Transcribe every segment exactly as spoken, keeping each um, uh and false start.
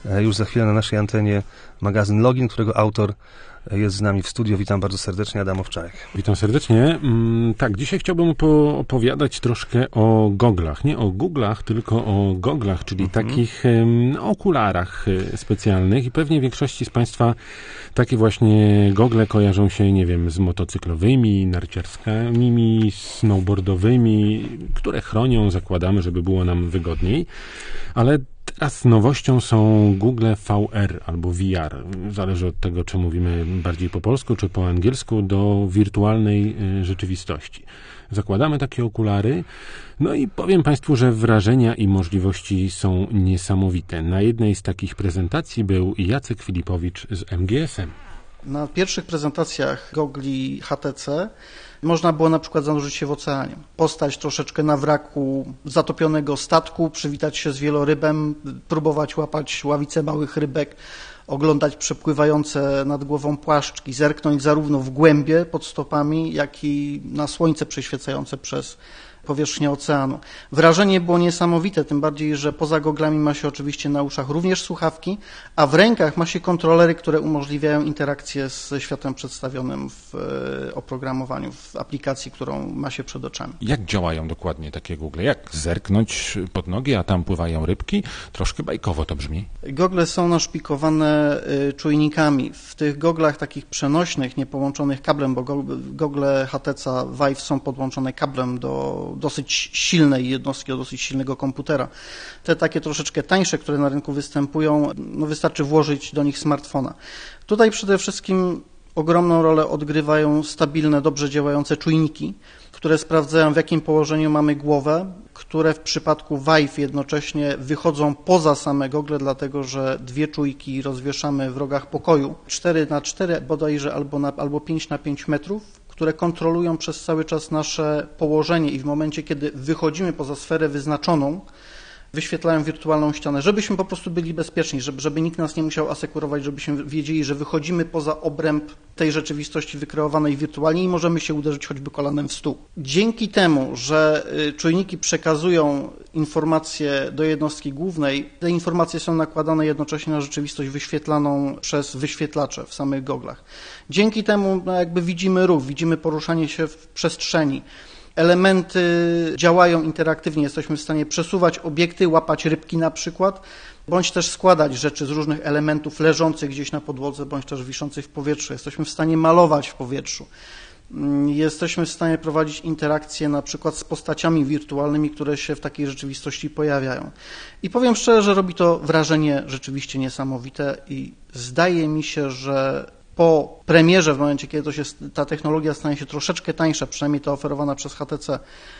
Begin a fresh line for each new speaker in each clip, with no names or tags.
Już za chwilę na naszej antenie magazyn Login, którego autor jest z nami w studiu. Witam bardzo serdecznie, Adam Owczarek.
Witam serdecznie. Tak, dzisiaj chciałbym opowiadać troszkę o goglach. Nie o Google'ach, tylko o goglach, czyli mhm. takich um, okularach specjalnych. I pewnie większości z Państwa takie właśnie gogle kojarzą się, nie wiem, z motocyklowymi, narciarskimi, snowboardowymi, które chronią, zakładamy, żeby było nam wygodniej. Ale teraz nowością są Google V R albo V R. Zależy od tego, czy mówimy bardziej po polsku, czy po angielsku, do wirtualnej rzeczywistości. Zakładamy takie okulary, no i powiem Państwu, że wrażenia i możliwości są niesamowite. Na jednej z takich prezentacji był Jacek Filipowicz z M G S M.
Na pierwszych prezentacjach gogli H T C można było na przykład zanurzyć się w oceanie, postać troszeczkę na wraku zatopionego statku, przywitać się z wielorybem, próbować łapać ławice małych rybek, oglądać przepływające nad głową płaszczki, zerknąć zarówno w głębie pod stopami, jak i na słońce przeświecające przez powierzchnię oceanu. Wrażenie było niesamowite, tym bardziej, że poza goglami ma się oczywiście na uszach również słuchawki, a w rękach ma się kontrolery, które umożliwiają interakcję ze światem przedstawionym w oprogramowaniu, w aplikacji, którą ma się przed oczami.
Jak działają dokładnie takie gogle? Jak zerknąć pod nogi, a tam pływają rybki? Troszkę bajkowo to brzmi.
Gogle są naszpikowane czujnikami. W tych goglach takich przenośnych, niepołączonych kablem, bo gogle H T C Vive są podłączone kablem do dosyć silnej jednostki, do dosyć silnego komputera. Te takie troszeczkę tańsze, które na rynku występują, no wystarczy włożyć do nich smartfona. Tutaj przede wszystkim ogromną rolę odgrywają stabilne, dobrze działające czujniki, które sprawdzają, w jakim położeniu mamy głowę, które w przypadku Vive jednocześnie wychodzą poza same gogle, dlatego że dwie czujki rozwieszamy w rogach pokoju, cztery na cztery bodajże albo, na, albo pięć na pięć metrów, które kontrolują przez cały czas nasze położenie i w momencie, kiedy wychodzimy poza sferę wyznaczoną, wyświetlają wirtualną ścianę, żebyśmy po prostu byli bezpieczni, żeby, żeby nikt nas nie musiał asekurować, żebyśmy wiedzieli, że wychodzimy poza obręb tej rzeczywistości wykreowanej wirtualnie i możemy się uderzyć choćby kolanem w stół. Dzięki temu, że czujniki przekazują informacje do jednostki głównej, te informacje są nakładane jednocześnie na rzeczywistość wyświetlaną przez wyświetlacze w samych goglach. Dzięki temu no jakby widzimy ruch, widzimy poruszanie się w przestrzeni. Elementy działają interaktywnie, jesteśmy w stanie przesuwać obiekty, łapać rybki na przykład, bądź też składać rzeczy z różnych elementów leżących gdzieś na podłodze, bądź też wiszących w powietrzu. Jesteśmy w stanie malować w powietrzu. Jesteśmy w stanie prowadzić interakcje na przykład z postaciami wirtualnymi, które się w takiej rzeczywistości pojawiają. I powiem szczerze, że robi to wrażenie rzeczywiście niesamowite i zdaje mi się, że po premierze, w momencie, kiedy to się, ta technologia stanie się troszeczkę tańsza, przynajmniej ta oferowana przez H T C,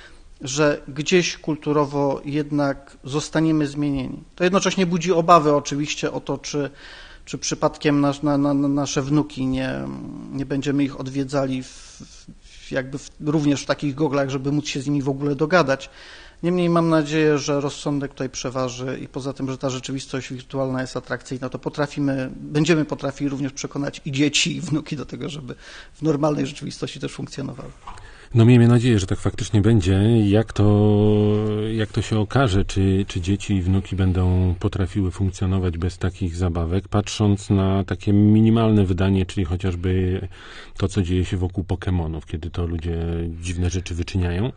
że gdzieś kulturowo jednak zostaniemy zmienieni. To jednocześnie budzi obawy oczywiście o to, czy, czy przypadkiem nasz, na, na, nasze wnuki nie, nie będziemy ich odwiedzali w, w, jakby w, również w takich goglach, żeby móc się z nimi w ogóle dogadać. Niemniej mam nadzieję, że rozsądek tutaj przeważy i poza tym, że ta rzeczywistość wirtualna jest atrakcyjna, to potrafimy, będziemy potrafili również przekonać i dzieci, i wnuki do tego, żeby w normalnej rzeczywistości też funkcjonowały.
No miejmy nadzieję, że tak faktycznie będzie. Jak to, jak to się okaże, czy, czy dzieci i wnuki będą potrafiły funkcjonować bez takich zabawek, patrząc na takie minimalne wydanie, czyli chociażby to, co dzieje się wokół Pokemonów, kiedy to ludzie dziwne rzeczy wyczyniają,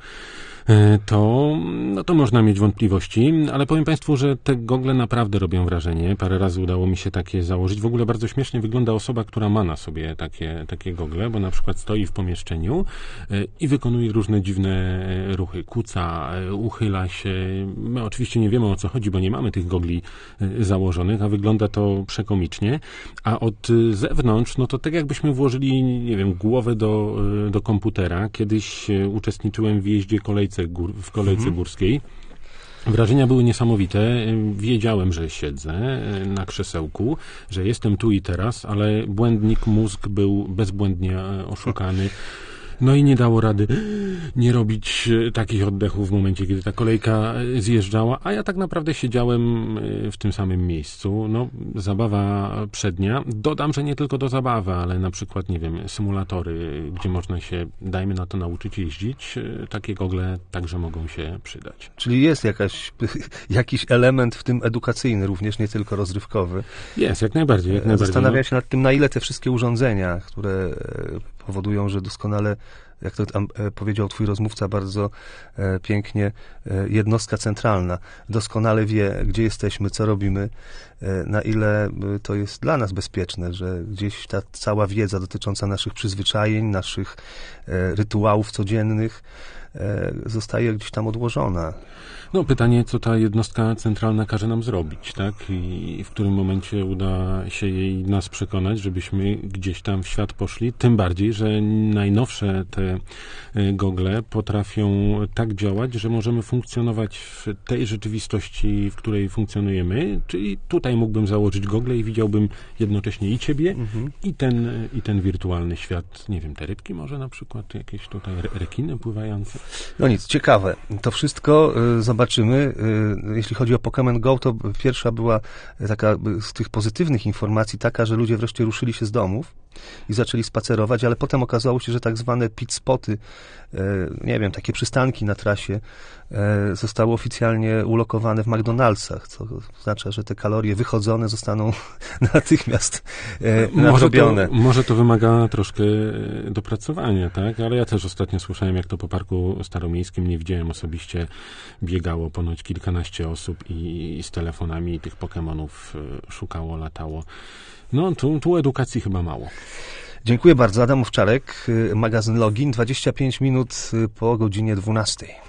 to, no to można mieć wątpliwości, ale powiem Państwu, że te gogle naprawdę robią wrażenie. Parę razy udało mi się takie założyć. W ogóle bardzo śmiesznie wygląda osoba, która ma na sobie takie, takie gogle, bo na przykład stoi w pomieszczeniu i wykonuje różne dziwne ruchy. Kuca, uchyla się. My oczywiście nie wiemy, o co chodzi, bo nie mamy tych gogli założonych, a wygląda to przekomicznie. A od zewnątrz, no to tak jakbyśmy włożyli, nie wiem, głowę do, do komputera. Kiedyś uczestniczyłem w jeździe kolejce w kolejce mhm. górskiej. Wrażenia były niesamowite. Wiedziałem, że siedzę na krzesełku, że jestem tu i teraz, ale błędnik mózg był bezbłędnie oszukany. No i nie dało rady nie robić takich oddechów w momencie, kiedy ta kolejka zjeżdżała, a ja tak naprawdę siedziałem w tym samym miejscu. No, zabawa przednia. Dodam, że nie tylko do zabawy, ale na przykład, nie wiem, symulatory, gdzie można się, dajmy na to, nauczyć jeździć. Takie gogle także mogą się przydać.
Czyli jest jakaś, jakiś element w tym edukacyjny, również nie tylko rozrywkowy.
Jest, jak najbardziej. Jak najbardziej.
Zastanawia się nad tym, na ile te wszystkie urządzenia, które powodują, że doskonale, jak to tam powiedział twój rozmówca bardzo e, pięknie, e, jednostka centralna doskonale wie, gdzie jesteśmy, co robimy, e, na ile to jest dla nas bezpieczne, że gdzieś ta cała wiedza dotycząca naszych przyzwyczajeń, naszych e, rytuałów codziennych e, zostaje gdzieś tam odłożona.
No, pytanie, co ta jednostka centralna każe nam zrobić, tak? I w którym momencie uda się jej nas przekonać, żebyśmy gdzieś tam w świat poszli. Tym bardziej, że najnowsze te gogle potrafią tak działać, że możemy funkcjonować w tej rzeczywistości, w której funkcjonujemy. Czyli tutaj mógłbym założyć gogle i widziałbym jednocześnie i ciebie, mhm. i ten, i ten wirtualny świat. Nie wiem, te rybki może na przykład, jakieś tutaj re- rekiny pływające.
No nic, ciekawe. To wszystko y, zobaczymy. Jeśli chodzi o Pokémon Go, to pierwsza była taka z tych pozytywnych informacji taka, że ludzie wreszcie ruszyli się z domów i zaczęli spacerować, ale potem okazało się, że tak zwane pit spoty, nie wiem, takie przystanki na trasie zostały oficjalnie ulokowane w McDonald'sach, co oznacza, że te kalorie wychodzone zostaną natychmiast nadrobione.
Może to, może to wymaga troszkę dopracowania, tak? Ale ja też ostatnio słyszałem, jak to po Parku Staromiejskim, nie widziałem osobiście, biegało ponoć kilkanaście osób i z telefonami tych Pokemonów szukało, latało. No, tu, tu edukacji chyba mało.
Dziękuję bardzo. Adam Owczarek, magazyn Login, dwadzieścia pięć minut po godzinie dwunastej.